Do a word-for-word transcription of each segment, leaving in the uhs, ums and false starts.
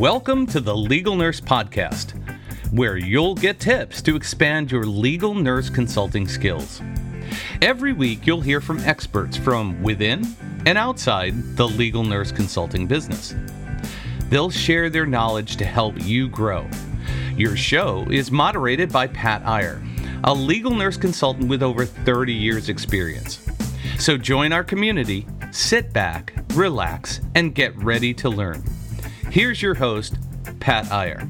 Welcome to the Legal Nurse Podcast, where you'll get tips to expand your legal nurse consulting skills. Every week, you'll hear from experts from within and outside the legal nurse consulting business. They'll share their knowledge to help you grow. Your show is moderated by Pat Iyer, a legal nurse consultant with over thirty years experience. So join our community, sit back, relax, and get ready to learn. Here's your host, Pat Iyer.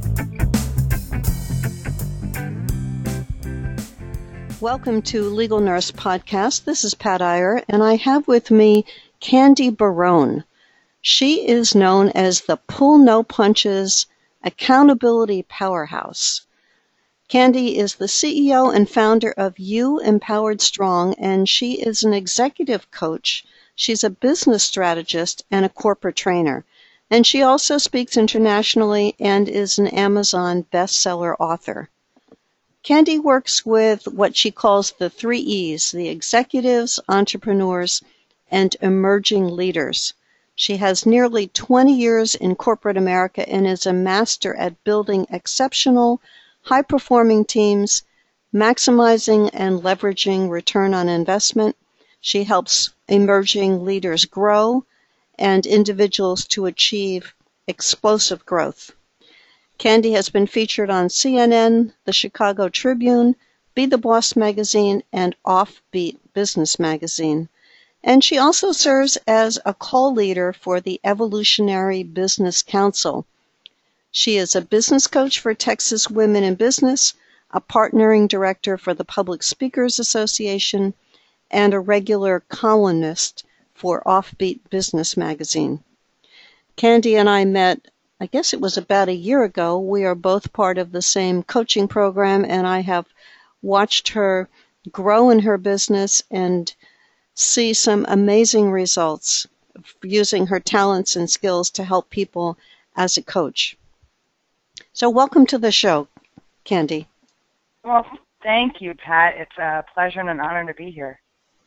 Welcome to Legal Nurse Podcast. This is Pat Iyer, and I have with me Candy Barone. She is known as the Pull No Punches Accountability Powerhouse. Candy is the C E O and founder of You Empowered Strong, and she is an executive coach. She's a business strategist and a corporate trainer. And she also speaks internationally and is an Amazon bestseller author. Candy works with what she calls the three E's, the executives, entrepreneurs, and emerging leaders. She has nearly twenty years in corporate America and is a master at building exceptional, high-performing teams, maximizing and leveraging return on investment. She helps emerging leaders grow and individuals to achieve explosive growth. Candy has been featured on C N N, the Chicago Tribune, Be the Boss magazine, and Offbeat Business magazine. And she also serves as a call leader for the Evolutionary Business Council. She is a business coach for Texas Women in Business, a partnering director for the Public Speakers Association, and a regular columnist for Offbeat Business magazine. Candy and I met, I guess it was about a year ago. We are both part of the same coaching program, and I have watched her grow in her business and see some amazing results using her talents and skills to help people as a coach. So welcome to the show, Candy. Well, thank you, Pat. It's a pleasure and an honor to be here.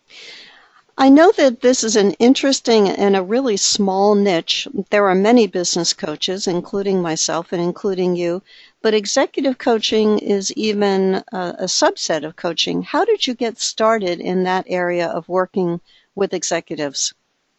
I know that this is an interesting and a really small niche. There are many business coaches, including myself and including you, but executive coaching is even a, a subset of coaching. How did you get started in that area of working with executives?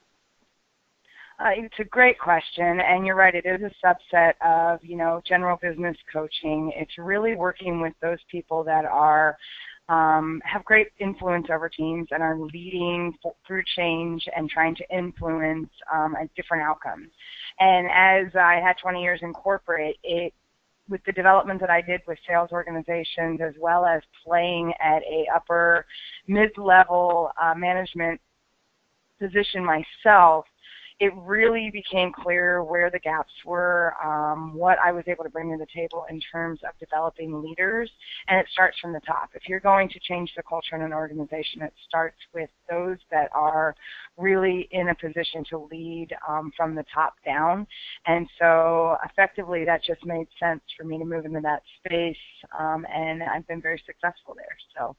Uh, it's a great question, and you're right. It is a subset of, you know, general business coaching. It's really working with those people that are Um, have great influence over teams and are leading f- through change and trying to influence um, different outcomes. And as I had twenty years in corporate, it with the development that I did with sales organizations, as well as playing at a upper mid-level uh, management position myself, it really became clear where the gaps were, um, what I was able to bring to the table in terms of developing leaders, and it starts from the top. If you're going to change the culture in an organization, it starts with those that are really in a position to lead um, from the top down, and so effectively that just made sense for me to move into that space, um, and I've been very successful there. So.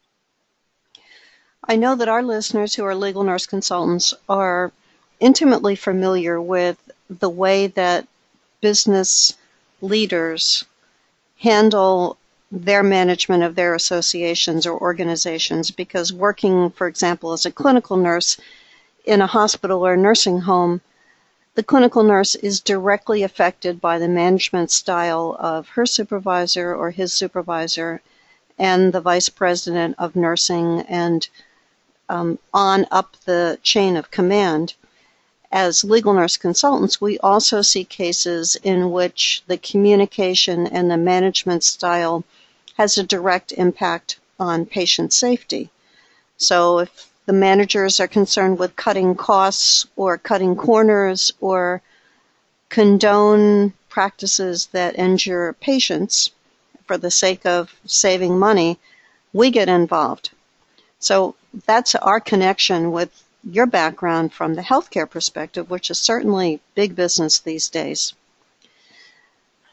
I know that our listeners who are legal nurse consultants are intimately familiar with the way that business leaders handle their management of their associations or organizations, because working, for example, as a clinical nurse in a hospital or nursing home, the clinical nurse is directly affected by the management style of her supervisor or his supervisor and the vice president of nursing and um, on up the chain of command. As legal nurse consultants, we also see cases in which the communication and the management style has a direct impact on patient safety. So if the managers are concerned with cutting costs or cutting corners or condone practices that injure patients for the sake of saving money, we get involved. So that's our connection with your background from the healthcare perspective, which is certainly big business these days.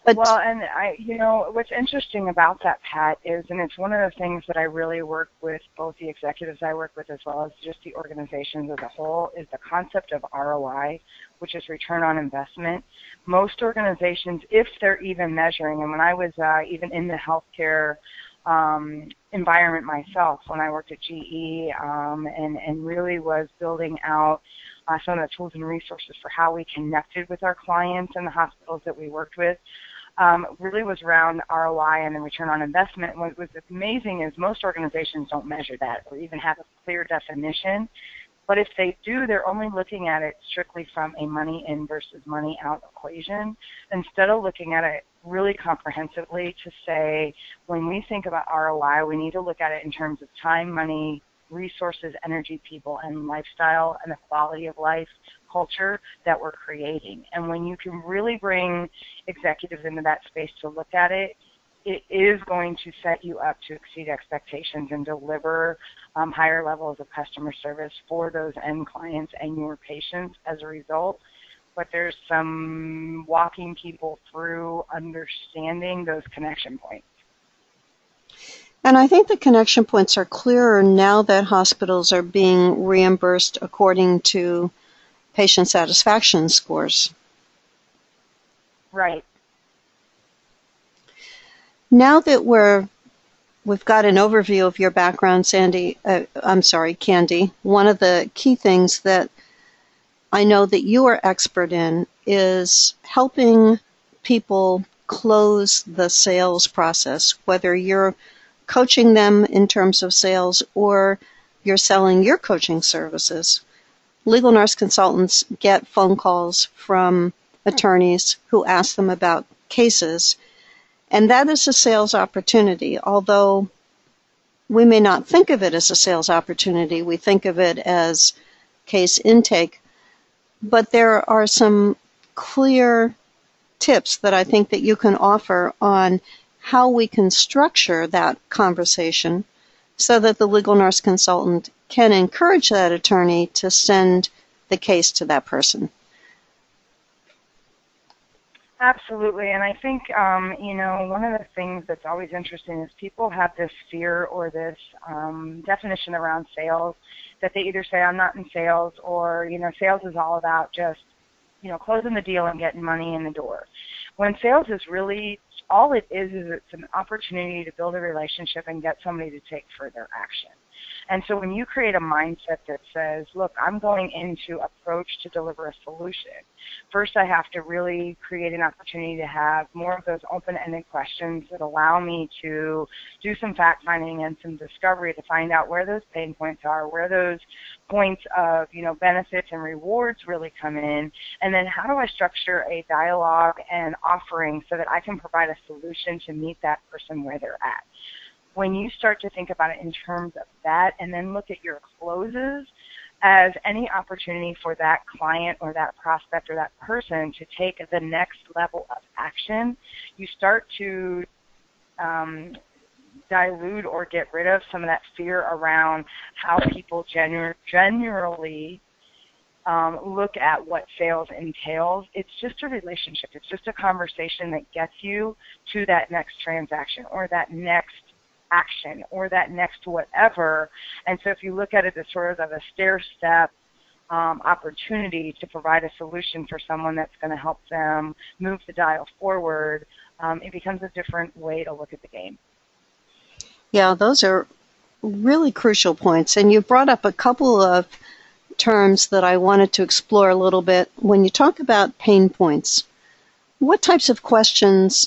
But well, and I, you know, what's interesting about that, Pat, is, and it's one of the things that I really work with both the executives I work with as well as just the organizations as a whole, is the concept of R O I, which is return on investment. Most organizations, if they're even measuring, and when I was uh, even in the healthcare um, environment myself, when I worked at G E um, and, and really was building out uh, some of the tools and resources for how we connected with our clients and the hospitals that we worked with, Um, really was around R O I and the return on investment. What was amazing is most organizations don't measure that or even have a clear definition. But if they do, they're only looking at it strictly from a money in versus money out equation, instead of looking at it really comprehensively to say, when we think about R O I, we need to look at it in terms of time, money, resources, energy, people, and lifestyle, and the quality of life culture that we're creating. And when you can really bring executives into that space to look at it, it is going to set you up to exceed expectations and deliver um, higher levels of customer service for those end clients and your patients as a result. But there's some walking people through understanding those connection points. And I think the connection points are clearer now that hospitals are being reimbursed according to patient satisfaction scores. Right. Now that we're, we've got an overview of your background, Sandy, uh, I'm sorry, Candy, one of the key things that I know that you are expert in is helping people close the sales process, whether you're coaching them in terms of sales or you're selling your coaching services. Legal nurse consultants get phone calls from attorneys who ask them about cases, and that is a sales opportunity. Although we may not think of it as a sales opportunity, we think of it as case intake, but there are some clear tips that I think that you can offer on how we can structure that conversation so that the legal nurse consultant can encourage that attorney to send the case to that person. Absolutely, and I think, um, you know, one of the things that's always interesting is people have this fear or this um, definition around sales that they either say, I'm not in sales, or, you know, sales is all about just, you know, closing the deal and getting money in the door. When sales is really, all it is is it's an opportunity to build a relationship and get somebody to take further action. And so when you create a mindset that says, look, I'm going into approach to deliver a solution, first I have to really create an opportunity to have more of those open-ended questions that allow me to do some fact-finding and some discovery to find out where those pain points are, where those points of, you know, benefits and rewards really come in, and then how do I structure a dialogue and offering so that I can provide a solution to meet that person where they're at. When you start to think about it in terms of that and then look at your closes as any opportunity for that client or that prospect or that person to take the next level of action, you start to um, dilute or get rid of some of that fear around how people genu- generally um, look at what sales entails. It's just a relationship. It's just a conversation that gets you to that next transaction or that next action or that next whatever. And so if you look at it as sort of a stair-step um, opportunity to provide a solution for someone that's going to help them move the dial forward, um, it becomes a different way to look at the game. Yeah, those are really crucial points. And you brought up a couple of terms that I wanted to explore a little bit. When you talk about pain points, what types of questions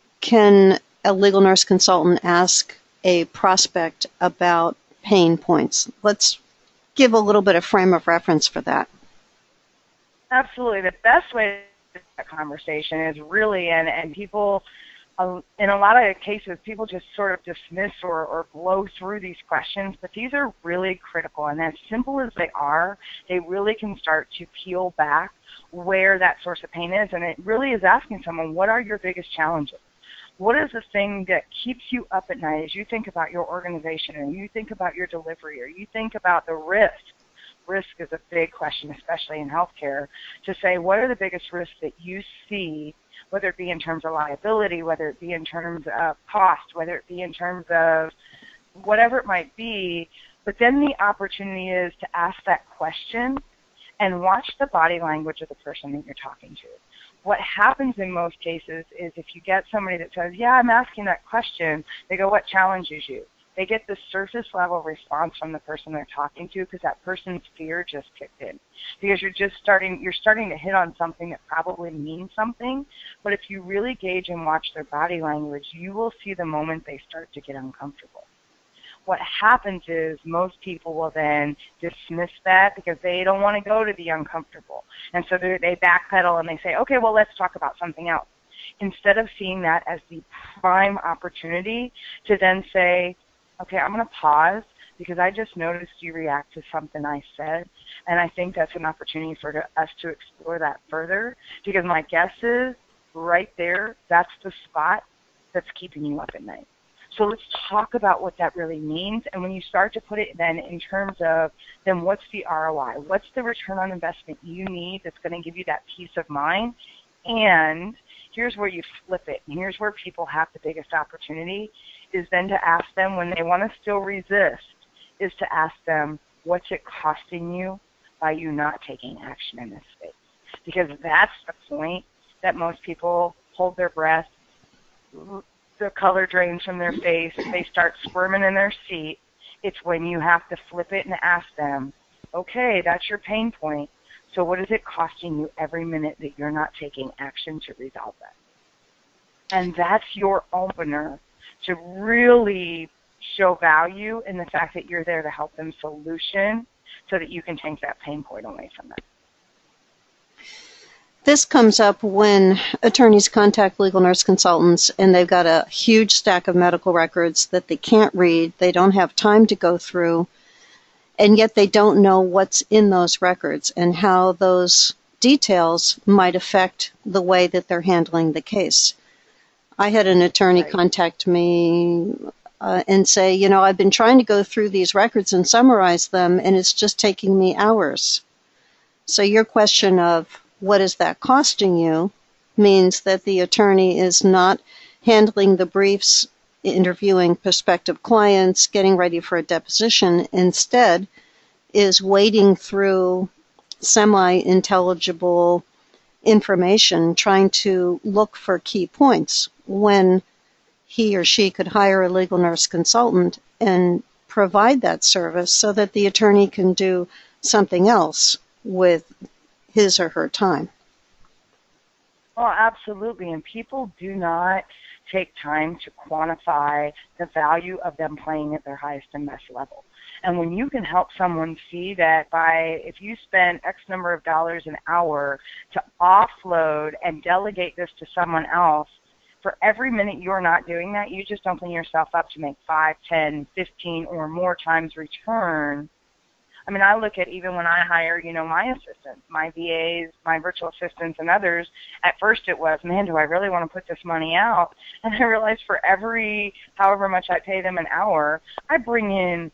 can a legal nurse consultant ask a prospect about pain points? Let's give a little bit of frame of reference for that. Absolutely. The best way to have that conversation is really, and, and people, uh, in a lot of cases, people just sort of dismiss or, or blow through these questions, but these are really critical. And as simple as they are, they really can start to peel back where that source of pain is. And it really is asking someone, what are your biggest challenges? What is the thing that keeps you up at night as you think about your organization and you think about your delivery or you think about the risk risk is a big question, especially in healthcare, to say what are the biggest risks that you see, whether it be in terms of liability, whether it be in terms of cost, whether it be in terms of whatever it might be. But then the opportunity is to ask that question and watch the body language of the person that you're talking to. What happens in most cases is if you get somebody that says, yeah, I'm asking that question, they go, what challenges you? They get the surface level response from the person they're talking to because that person's fear just kicked in. Because you're just starting, you're starting to hit on something that probably means something, but if you really gauge and watch their body language, you will see the moment they start to get uncomfortable. What happens is most people will then dismiss that because they don't want to go to the uncomfortable. And so they backpedal and they say, okay, well, let's talk about something else. Instead of seeing that as the prime opportunity to then say, okay, I'm going to pause because I just noticed you react to something I said, and I think that's an opportunity for us to explore that further because my guess is right there, that's the spot that's keeping you up at night. So let's talk about what that really means. And when you start to put it then in terms of, then what's the R O I? What's the return on investment you need that's going to give you that peace of mind? And here's where you flip it. And here's where people have the biggest opportunity is then to ask them when they want to still resist is to ask them, what's it costing you by you not taking action in this space? Because that's the point that most people hold their breath, the color drains from their face, they start squirming in their seat. It's when you have to flip it and ask them, okay, that's your pain point. So what is it costing you every minute that you're not taking action to resolve that? And that's your opener to really show value in the fact that you're there to help them solution so that you can take that pain point away from them. This comes up when attorneys contact legal nurse consultants and they've got a huge stack of medical records that they can't read, they don't have time to go through, and yet they don't know what's in those records and how those details might affect the way that they're handling the case. I had an attorney Right. contact me uh, and say, you know, I've been trying to go through these records and summarize them, and it's just taking me hours. So your question of what is that costing you means that the attorney is not handling the briefs, interviewing prospective clients, getting ready for a deposition. Instead, is wading through semi-intelligible information, trying to look for key points when he or she could hire a legal nurse consultant and provide that service so that the attorney can do something else with his or her time. Well, absolutely. And people do not take time to quantify the value of them playing at their highest and best level. And when you can help someone see that by, if you spend X number of dollars an hour to offload and delegate this to someone else, for every minute you're not doing that, you just open yourself up to make five, ten, fifteen or more times return. I mean, I look at even when I hire, you know, my assistants, my V As, my virtual assistants and others, at first it was, man, do I really want to put this money out? And I realized for every, however much I pay them an hour, I bring in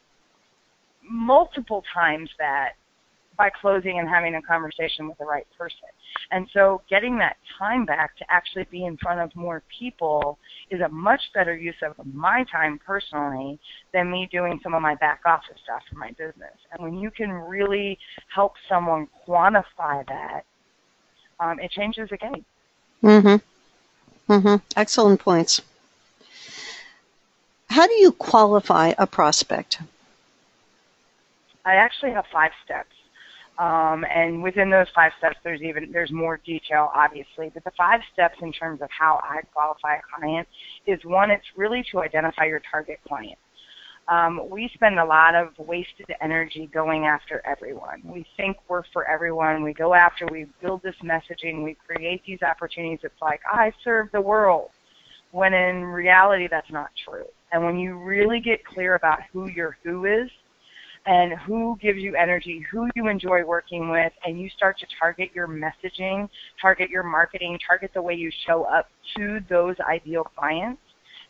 multiple times that by closing and having a conversation with the right person. And so getting that time back to actually be in front of more people is a much better use of my time personally than me doing some of my back office stuff for my business. And when you can really help someone quantify that, um, it changes the game. Mm-hmm. Mm-hmm. Excellent points. How do you qualify a prospect? I actually have five steps. Um, and within those five steps, there's even there's more detail, obviously. But the five steps in terms of how I qualify a client is, one, it's really to identify your target client. Um, we spend a lot of wasted energy going after everyone. We think we're for everyone. We go after, we build this messaging, we create these opportunities. It's like, I serve the world, when in reality that's not true. And when you really get clear about who your who is, and who gives you energy, who you enjoy working with, and you start to target your messaging, target your marketing, target the way you show up to those ideal clients,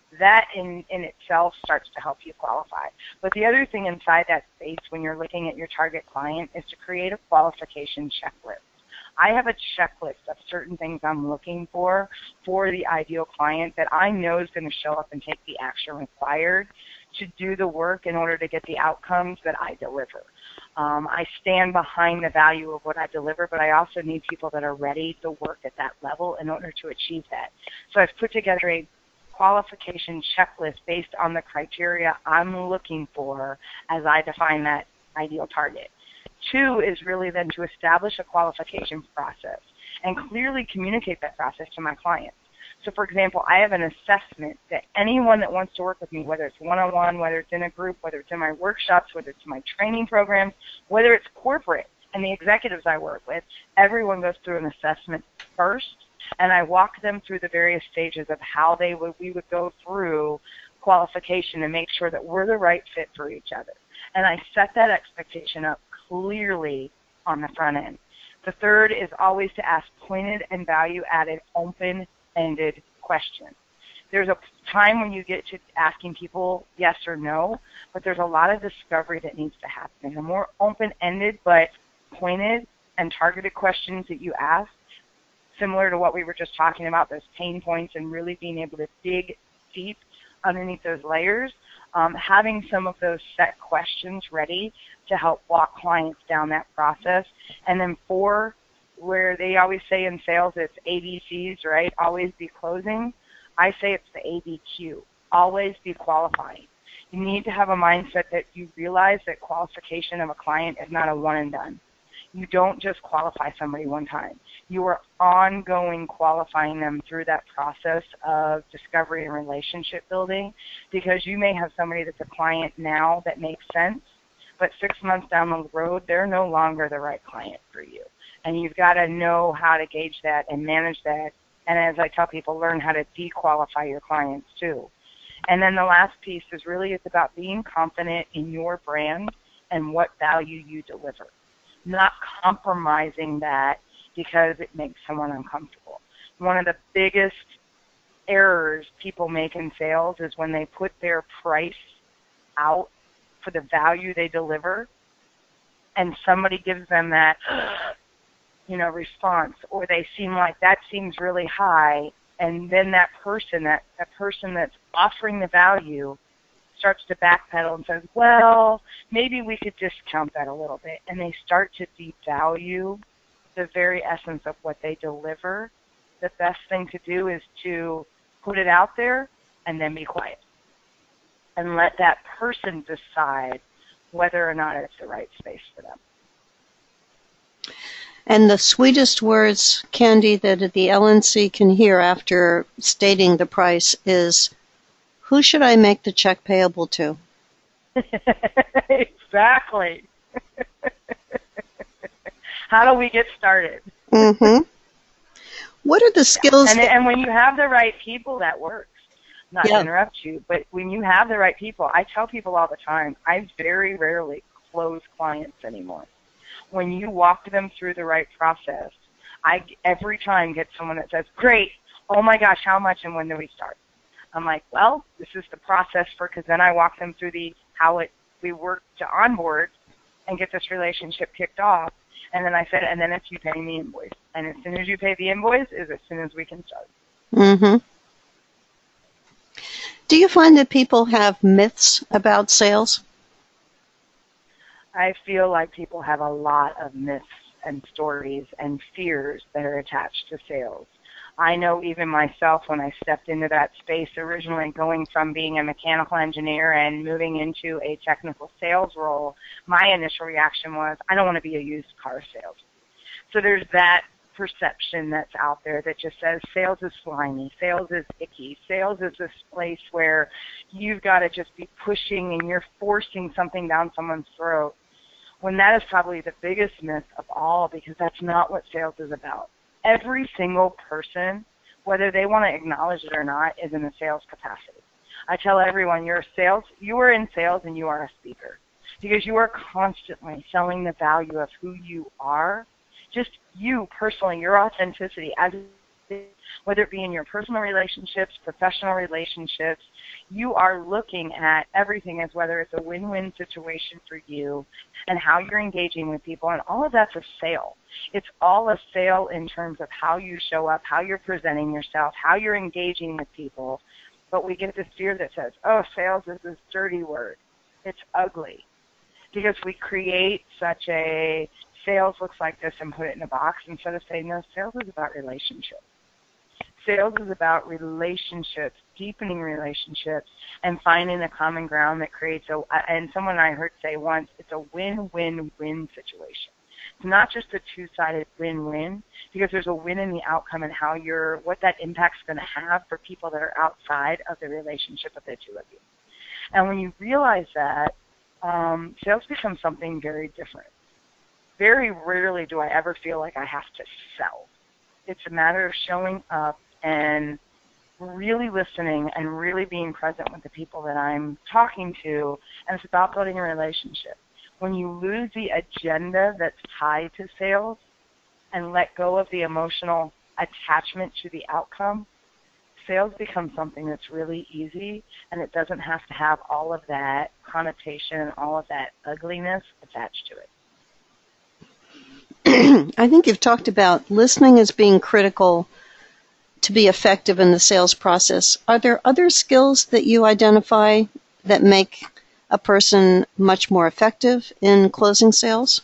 that in, in itself starts to help you qualify. But the other thing inside that space when you're looking at your target client is to create a qualification checklist. I have a checklist of certain things I'm looking for for the ideal client that I know is going to show up and take the action required to do the work in order to get the outcomes that I deliver. Um, I stand behind the value of what I deliver, but I also need people that are ready to work at that level in order to achieve that. So I've put together a qualification checklist based on the criteria I'm looking for as I define that ideal target. Two is really then to establish a qualification process and clearly communicate that process to my clients. So, for example, I have an assessment that anyone that wants to work with me, whether it's one-on-one, whether it's in a group, whether it's in my workshops, whether it's my training programs, whether it's corporate and the executives I work with, everyone goes through an assessment first, and I walk them through the various stages of how they would, we would go through qualification and make sure that we're the right fit for each other. And I set that expectation up clearly on the front end. The third is always to ask pointed and value-added, open-ended questions. There's a time when you get to asking people yes or no, but there's a lot of discovery that needs to happen. The more open-ended but pointed and targeted questions that you ask, similar to what we were just talking about, those pain points and really being able to dig deep underneath those layers, um, having some of those set questions ready to help walk clients down that process. And then four, where they always say in sales it's A B Cs, right? Always be closing. I say it's the A B Q. Always be qualifying. You need to have a mindset that you realize that qualification of a client is not a one and done. You don't just qualify somebody one time. You are ongoing qualifying them through that process of discovery and relationship building, because you may have somebody that's a client now that makes sense, but six months down the road, they're no longer the right client for you. And you've got to know how to gauge that and manage that. And as I tell people, learn how to dequalify your clients too. And then the last piece is really it's about being confident in your brand and what value you deliver, not compromising that because it makes someone uncomfortable. One of the biggest errors people make in sales is when they put their price out for the value they deliver, and somebody gives them that, you know, response, or they seem like that seems really high, and then that person, that, that person that's offering the value starts to backpedal and says, well, maybe we could discount that a little bit, and they start to devalue the very essence of what they deliver. The best thing to do is to put it out there and then be quiet and let that person decide whether or not it's the right space for them. And the sweetest words, Candy, that the L N C can hear after stating the price is, who should I make the check payable to? Exactly. How do we get started? Mm-hmm. What are the skills? And, and when you have the right people, that works. Not yeah. to interrupt you, but when you have the right people, I tell people all the time, I very rarely close clients anymore. When you walk them through the right process, I every time get someone that says, great, oh my gosh, how much and when do we start? I'm like, well, this is the process for, because then I walk them through the how it we work to onboard and get this relationship kicked off. And then I said, and then it's you paying the invoice. And as soon as you pay the invoice is as soon as we can start. Mm-hmm. Do you find that people have myths about sales? I feel like people have a lot of myths and stories and fears that are attached to sales. I know even myself when I stepped into that space originally, going from being a mechanical engineer and moving into a technical sales role, my initial reaction was, I don't want to be a used car salesman. So there's that perception that's out there that just says sales is slimy, sales is icky, sales is this place where you've got to just be pushing and you're forcing something down someone's throat, when that is probably the biggest myth of all, because that's not what sales is about. Every single person, whether they want to acknowledge it or not, is in a sales capacity. I tell everyone, you're a sales, you are in sales and you are a speaker, because you are constantly selling the value of who you are, just you personally, your authenticity as whether it be in your personal relationships, professional relationships, you are looking at everything as whether it's a win-win situation for you and how you're engaging with people, and all of that's a sale. It's all a sale in terms of how you show up, how you're presenting yourself, how you're engaging with people. But we get this fear that says, oh, sales is this dirty word. It's ugly. Because we create such a sales looks like this and put it in a box instead of saying, no, sales is about relationships. Sales is about relationships, deepening relationships, and finding a common ground that creates a, and someone I heard say once, it's a win-win-win situation. It's not just a two-sided win-win, because there's a win in the outcome and how you're, what that impact's going to have for people that are outside of the relationship of the two of you. And when you realize that, um, sales becomes something very different. Very rarely do I ever feel like I have to sell. It's a matter of showing up and really listening and really being present with the people that I'm talking to, and it's about building a relationship. When you lose the agenda that's tied to sales and let go of the emotional attachment to the outcome, sales becomes something that's really easy, and it doesn't have to have all of that connotation and all of that ugliness attached to it. I think you've talked about listening as being critical to be effective in the sales process. Are there other skills that you identify that make a person much more effective in closing sales?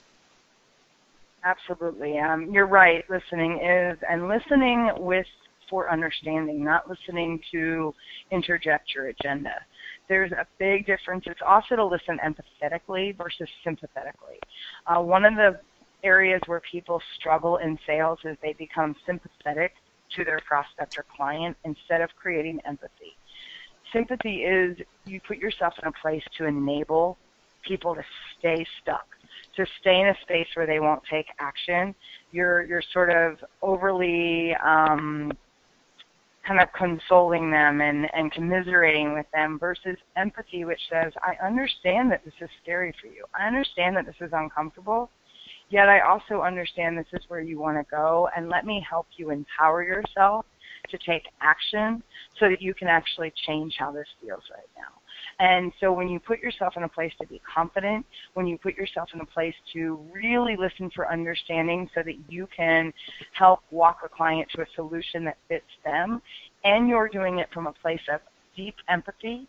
Absolutely. Um, you're right. Listening is, and listening with for understanding, not listening to interject your agenda. There's a big difference. It's also to listen empathetically versus sympathetically. Uh, one of the areas where people struggle in sales is they become sympathetic to their prospect or client instead of creating empathy. Sympathy is you put yourself in a place to enable people to stay stuck, to stay in a space where they won't take action. You're you're sort of overly um, kind of consoling them and, and commiserating with them versus empathy, which says, I understand that this is scary for you. I understand that this is uncomfortable. Yet I also understand this is where you want to go, and let me help you empower yourself to take action so that you can actually change how this feels right now. And so when you put yourself in a place to be confident, when you put yourself in a place to really listen for understanding so that you can help walk a client to a solution that fits them, and you're doing it from a place of deep empathy,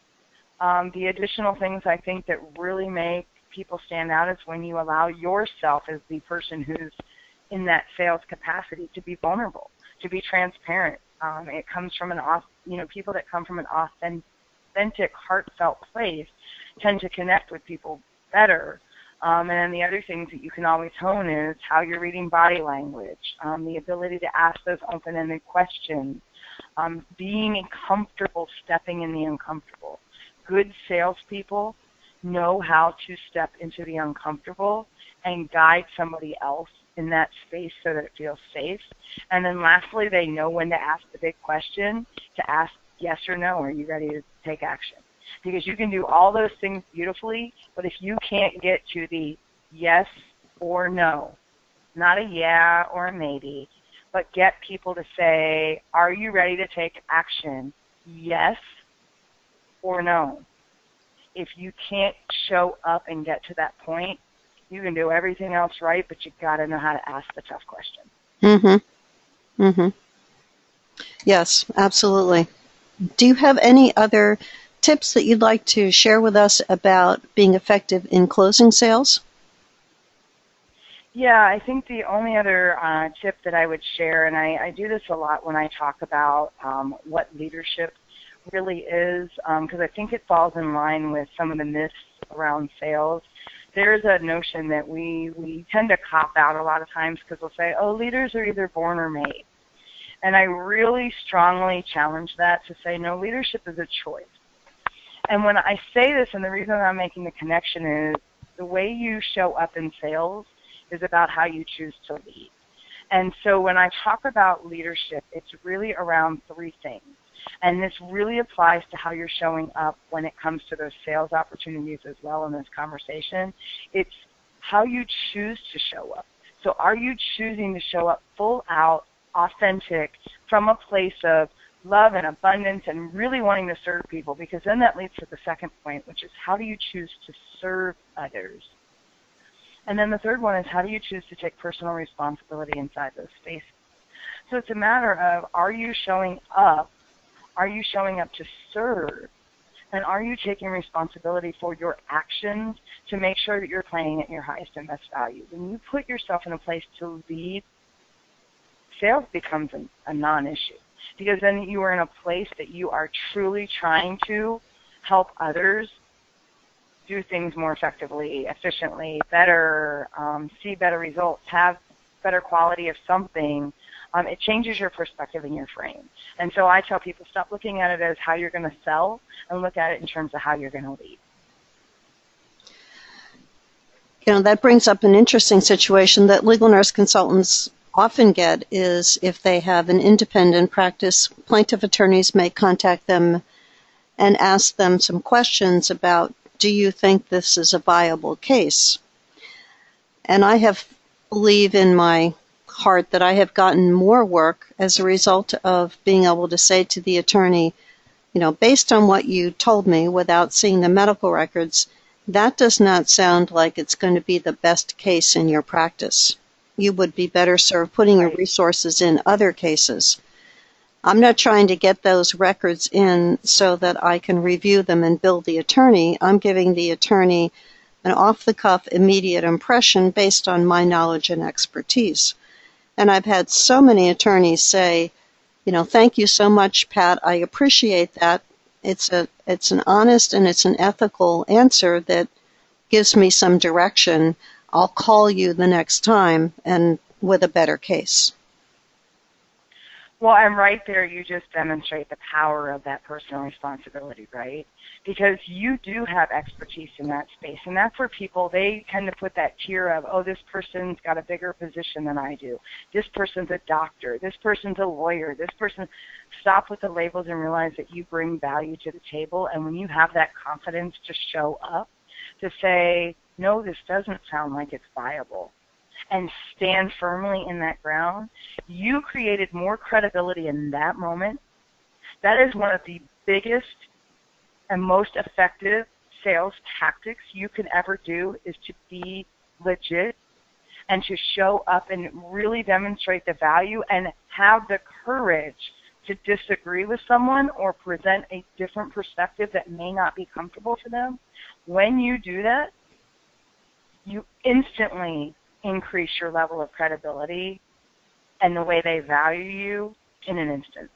um, the additional things I think that really make people stand out is when you allow yourself as the person who's in that sales capacity to be vulnerable, to be transparent. Um, it comes from an, you know, people that come from an authentic, heartfelt place tend to connect with people better. Um, and then the other things that you can always hone is how you're reading body language, um, the ability to ask those open-ended questions, um, being comfortable stepping in the uncomfortable. Good salespeople know how to step into the uncomfortable and guide somebody else in that space so that it feels safe. And then lastly, they know when to ask the big question, to ask yes or no, are you ready to take action? Because you can do all those things beautifully, but if you can't get to the yes or no, not a yeah or a maybe, but get people to say, are you ready to take action? Yes or no. If you can't show up and get to that point, you can do everything else right, but you got to know how to ask the tough question. Mm-hmm. Mm-hmm. Yes, absolutely. Do you have any other tips that you'd like to share with us about being effective in closing sales? Yeah, I think the only other uh, tip that I would share, and I, I do this a lot when I talk about um, what leadership really is, because um, I think it falls in line with some of the myths around sales. There's a notion that we, we tend to cop out a lot of times because we'll say, oh, leaders are either born or made. And I really strongly challenge that to say, no, leadership is a choice. And when I say this, and the reason I'm making the connection is the way you show up in sales is about how you choose to lead. And so when I talk about leadership, it's really around three things. And this really applies to how you're showing up when it comes to those sales opportunities as well in this conversation. It's how you choose to show up. So are you choosing to show up full out, authentic, from a place of love and abundance and really wanting to serve people, because then that leads to the second point, which is how do you choose to serve others? And then the third one is how do you choose to take personal responsibility inside those spaces? So it's a matter of, are you showing up? Are you showing up to serve? And are you taking responsibility for your actions to make sure that you're playing at your highest and best value? When you put yourself in a place to lead, sales becomes a, a non-issue, because then you are in a place that you are truly trying to help others do things more effectively, efficiently, better, um, see better results, have better quality of something. Um, it changes your perspective and your frame. And so I tell people, stop looking at it as how you're going to sell and look at it in terms of how you're going to lead. You know, that brings up an interesting situation that legal nurse consultants often get is if they have an independent practice, plaintiff attorneys may contact them and ask them some questions about, do you think this is a viable case? And I have believe in my heart that I have gotten more work as a result of being able to say to the attorney, you know, based on what you told me without seeing the medical records, that does not sound like it's going to be the best case in your practice. You would be better served putting your resources in other cases. I'm not trying to get those records in so that I can review them and bill the attorney. I'm giving the attorney an off-the-cuff, immediate impression based on my knowledge and expertise. And I've had so many attorneys say, you know, thank you so much, Pat. I appreciate that. It's a, it's an honest and it's an ethical answer that gives me some direction. I'll call you the next time and with a better case. Well, and right there you just demonstrate the power of that personal responsibility, right? Because you do have expertise in that space, and that's where people, they tend to put that tier of, oh, this person's got a bigger position than I do. This person's a doctor. This person's a lawyer. This person, stop with the labels and realize that you bring value to the table, and when you have that confidence to show up, to say, no, this doesn't sound like it's viable, and stand firmly in that ground, you created more credibility in that moment. That is one of the biggest and most effective sales tactics you can ever do, is to be legit and to show up and really demonstrate the value and have the courage to disagree with someone or present a different perspective that may not be comfortable for them. When you do that, you instantly increase your level of credibility and the way they value you in an instant.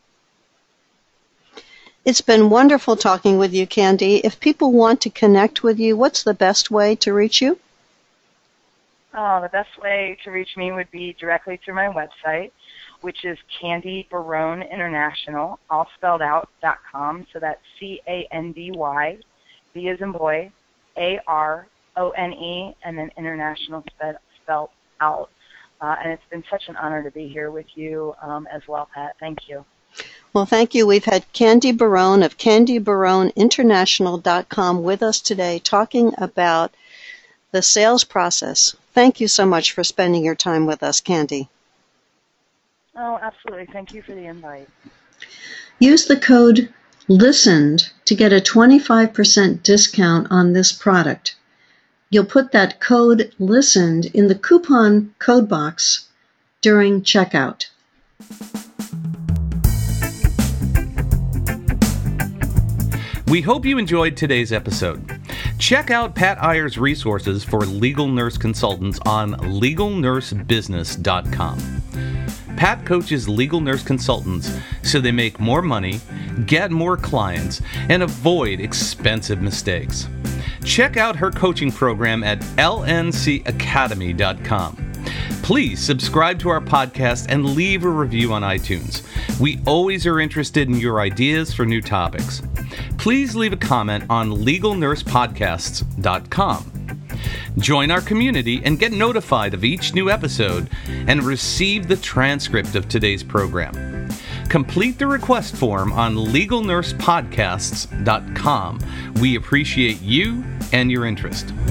It's been wonderful talking with you, Candy. If people want to connect with you, what's the best way to reach you? Oh, the best way to reach me would be directly through my website, which is Candy Barone International, all spelled out, dot com. So that's C A N D Y, B as in boy, A R O N E, and then international spelled, spelled out. Uh, and it's been such an honor to be here with you um, as well, Pat. Thank you. Well, thank you. We've had Candy Barone of Candy Barone International dot com with us today talking about the sales process. Thank you so much for spending your time with us, Candy. Oh, absolutely. Thank you for the invite. Use the code LISTENED to get a twenty-five percent discount on this product. You'll put that code LISTENED in the coupon code box during checkout. We hope you enjoyed today's episode. Check out Pat Iyer's resources for legal nurse consultants on legal nurse business dot com. Pat coaches legal nurse consultants so they make more money, get more clients, and avoid expensive mistakes. Check out her coaching program at L N C academy dot com. Please subscribe to our podcast and leave a review on iTunes. We always are interested in your ideas for new topics. Please leave a comment on legal nurse podcasts dot com. Join our community and get notified of each new episode and receive the transcript of today's program. Complete the request form on legal nurse podcasts dot com. We appreciate you and your interest.